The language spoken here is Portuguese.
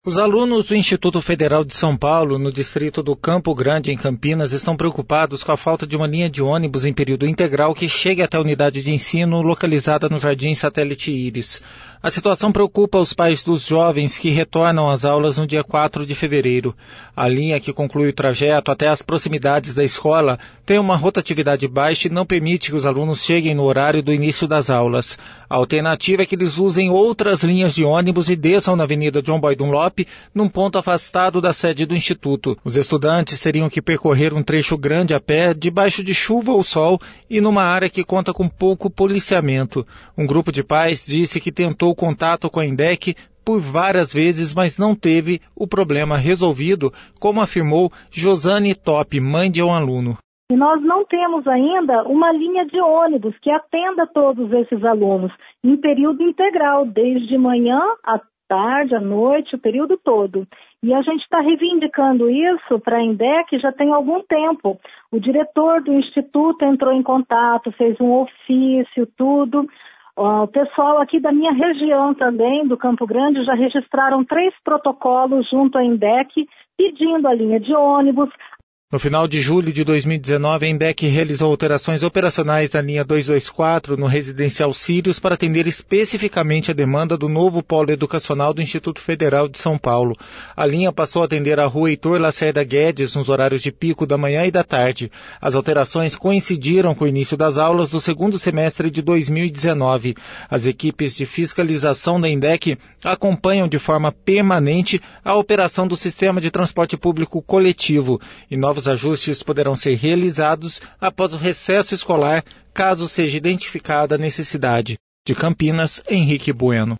Os alunos do Instituto Federal de São Paulo, no distrito do Campo Grande, em Campinas, estão preocupados com a falta de uma linha de ônibus em período integral que chegue até a unidade de ensino localizada no Jardim Satélite Íris. A situação preocupa os pais dos jovens que retornam às aulas no dia 4 de fevereiro. A linha que conclui o trajeto até as proximidades da escola tem uma rotatividade baixa e não permite que os alunos cheguem no horário do início das aulas. A alternativa é que eles usem outras linhas de ônibus e desçam na Avenida John Boy Dunlop, num ponto afastado da sede do Instituto. Os estudantes teriam que percorrer um trecho grande a pé, debaixo de chuva ou sol e numa área que conta com pouco policiamento. Um grupo de pais disse que tentou contato com a INDEC por várias vezes, mas não teve o problema resolvido, como afirmou Josane Top, mãe de um aluno. E nós não temos ainda uma linha de ônibus que atenda todos esses alunos em período integral, desde manhã à tarde, à noite, o período todo. E a gente está reivindicando isso para a INDEC já tem algum tempo. O diretor do Instituto entrou em contato, fez um ofício, tudo. O pessoal aqui da minha região também, do Campo Grande, já registraram 3 protocolos junto à INDEC pedindo a linha de ônibus. No final de julho de 2019, a INDEC realizou alterações operacionais da linha 224 no residencial Sírios para atender especificamente a demanda do novo polo educacional do Instituto Federal de São Paulo. A linha passou a atender a rua Heitor Lacerda Guedes nos horários de pico da manhã e da tarde. As alterações coincidiram com o início das aulas do segundo semestre de 2019. As equipes de fiscalização da INDEC acompanham de forma permanente a operação do sistema de transporte público coletivo e novos ajustes poderão ser realizados após o recesso escolar, caso seja identificada a necessidade. De Campinas, Henrique Bueno.